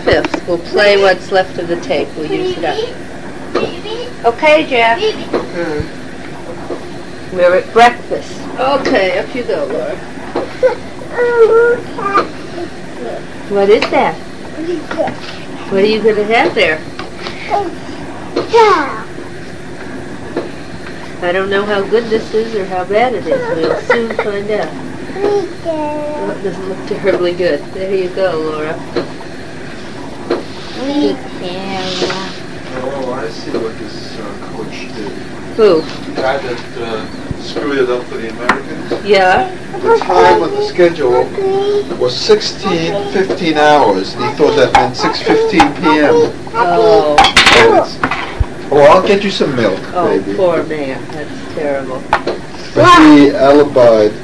5th. We'll play what's left of the tape. We'll use it up. Okay, Jeff. We're at breakfast. Okay, up you go, Laura. What is that? What are you going to have there? I don't know how good this is or how bad it is. We'll soon find out. Oh, it doesn't look terribly good. There you go, Laura. Oh, I see what this coach did. Who? The guy that screwed it up for the Americans. Yeah. The time on the schedule was 16:15 hours, and he thought that meant 6:15 p.m. Oh. Oh, I'll get you some milk, Oh, baby. poor man. That's terrible. But he alibied